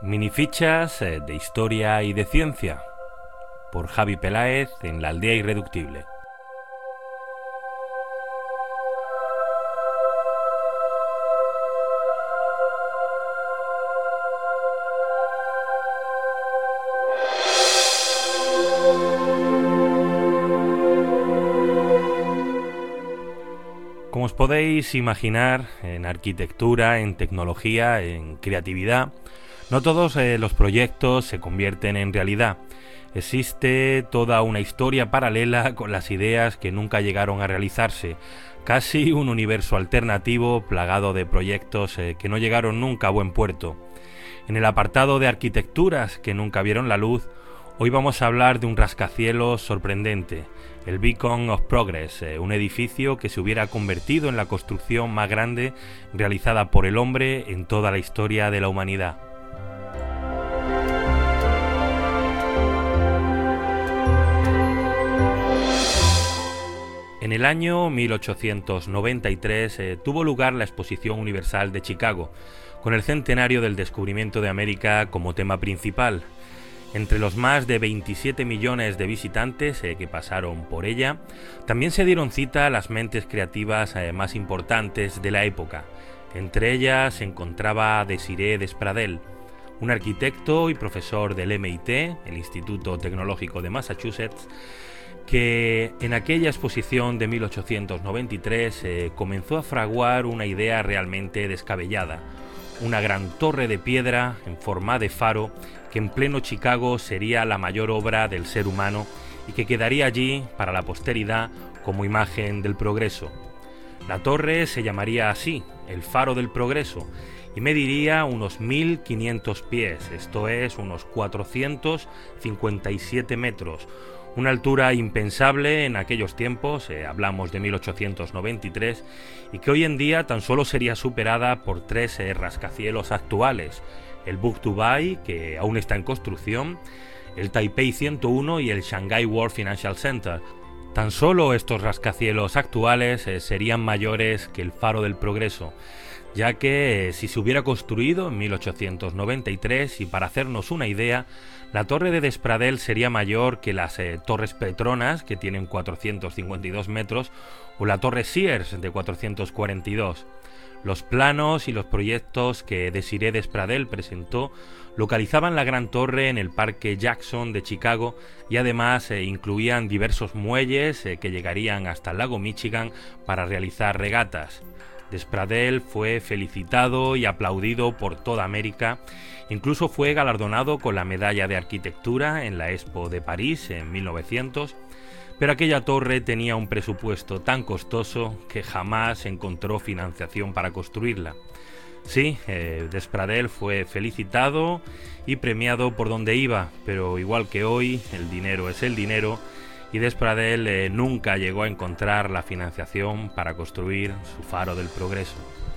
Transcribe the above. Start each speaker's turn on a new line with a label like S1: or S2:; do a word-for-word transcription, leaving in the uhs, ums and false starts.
S1: Minifichas eh, de historia y de ciencia, por Javi Peláez en La Aldea Irreductible. Como os podéis imaginar, en arquitectura, en tecnología, en creatividad, no todos eh, los proyectos se convierten en realidad. Existe toda una historia paralela con las ideas que nunca llegaron a realizarse, casi un universo alternativo plagado de proyectos eh, que no llegaron nunca a buen puerto. En el apartado de arquitecturas que nunca vieron la luz, hoy vamos a hablar de un rascacielos sorprendente, el Beacon of Progress, eh, un edificio que se hubiera convertido en la construcción más grande realizada por el hombre en toda la historia de la humanidad. En el año mil ochocientos noventa y tres eh, tuvo lugar la Exposición Universal de Chicago, con el centenario del descubrimiento de América como tema principal. Entre los más de veintisiete millones de visitantes eh, que pasaron por ella, también se dieron cita las mentes creativas eh, más importantes de la época. Entre ellas se encontraba Désiré Despradel, un arquitecto y profesor del M I T, el Instituto Tecnológico de Massachusetts, que en aquella exposición de mil ochocientos noventa y tres eh, comenzó a fraguar una idea realmente descabellada, una gran torre de piedra en forma de faro que en pleno Chicago sería la mayor obra del ser humano y que quedaría allí para la posteridad como imagen del progreso. La torre se llamaría así, el Faro del Progreso, y mediría unos mil quinientos pies, esto es, unos cuatrocientos cincuenta y siete metros, una altura impensable en aquellos tiempos, eh, hablamos de mil ochocientos noventa y tres, y que hoy en día tan solo sería superada por tres eh, rascacielos actuales, el Bug Dubai, que aún está en construcción, el Taipei ciento uno y el Shanghai World Financial Center. Tan solo estos rascacielos actuales eh, serían mayores que el Faro del Progreso, ya que eh, si se hubiera construido en mil ochocientos noventa y tres, y para hacernos una idea, la torre de Despradel sería mayor que las eh, torres Petronas, que tienen cuatrocientos cincuenta y dos metros, o la torre Sears, de cuatrocientos cuarenta y dos. Los planos y los proyectos que Désiré Despradel presentó localizaban la gran torre en el Parque Jackson de Chicago y además eh, incluían diversos muelles eh, que llegarían hasta el lago Michigan para realizar regatas. Despradel fue felicitado y aplaudido por toda América, incluso fue galardonado con la medalla de arquitectura en la Expo de París en mil novecientos, pero aquella torre tenía un presupuesto tan costoso que jamás encontró financiación para construirla. Sí, eh, Despradel fue felicitado y premiado por donde iba, pero igual que hoy, el dinero es el dinero, y Despradel eh, nunca llegó a encontrar la financiación para construir su Faro del Progreso.